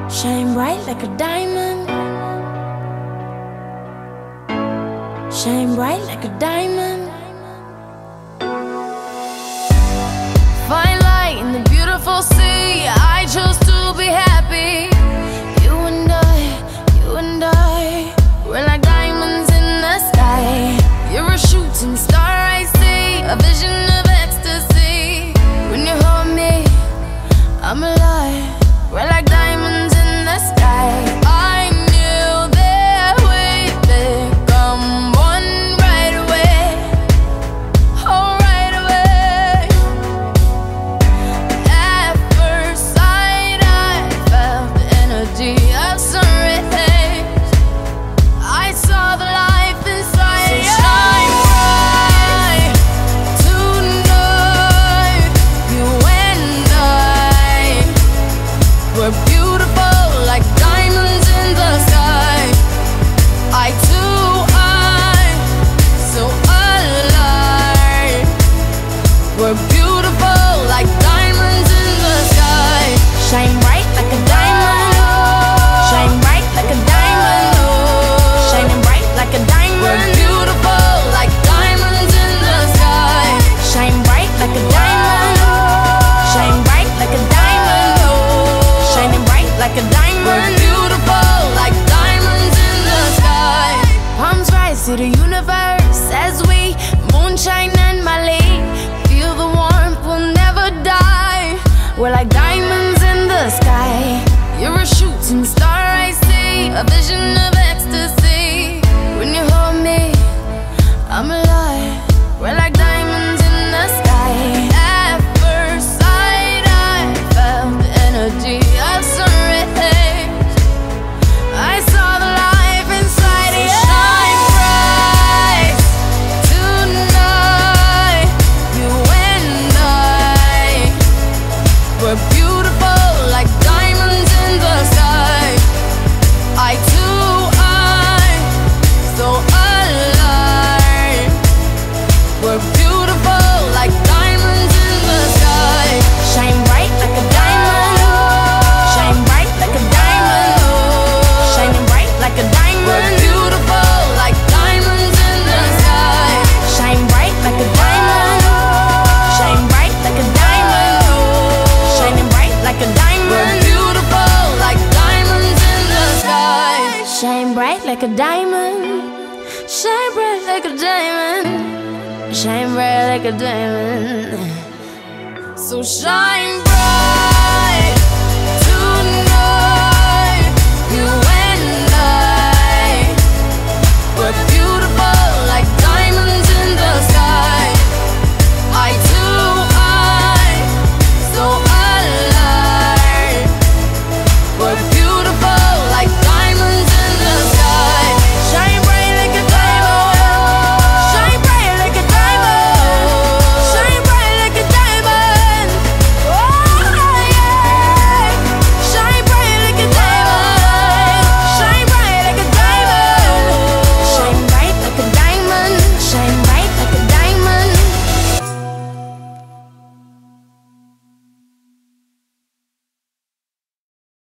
Shine bright like a diamond. Shine bright like a diamond. Fine light in the beautiful sea. I chose to be happy. You and I, we're like diamonds in the sky. You're a shooting star, I see, a vision of ecstasy. When you hold me, I'm alive. We're like diamonds in the sky. I knew that we'd become one right away. Oh, right away. At first sight, I felt the energy of sun rays. I saw the life inside. So shine bright tonight. You and I, we're beautiful like diamonds in the sky. Eye to eye, so alive. We're beautiful like diamonds in the sky. Shine bright like a diamond. Shine bright like a diamond. Shining bright like a diamond. We're beautiful like diamonds in the sky. Shine bright like a diamond. Shine bright like a diamond. Shining bright like a diamond. We're beautiful like diamonds in the sky. Palms rise to the universe as we moonshine and Mali. Feel the warmth, we'll never die. We're like diamonds in the sky. You're a shooting star, I see, a vision of ecstasy. When you hold me, I'm alive. We're like diamonds in the sky. At first sight, I felt the energy of sun rays. I saw the life inside you. Shine bright tonight. You and I, we're beautiful like diamonds in the sky. Eye to eye, so alive. We're beautiful like diamonds in the sky. Shine bright like a diamond. Shine bright like a diamond. Shining bright like a diamond. We're beautiful like diamonds in the sky. Shine bright like a diamond. Shine bright like a diamond. Shining bright like a diamond. We're beautiful like diamonds in the sky. Shine bright like a diamond. Shine bright like a diamond. Shine bright like a diamond. So shine bright.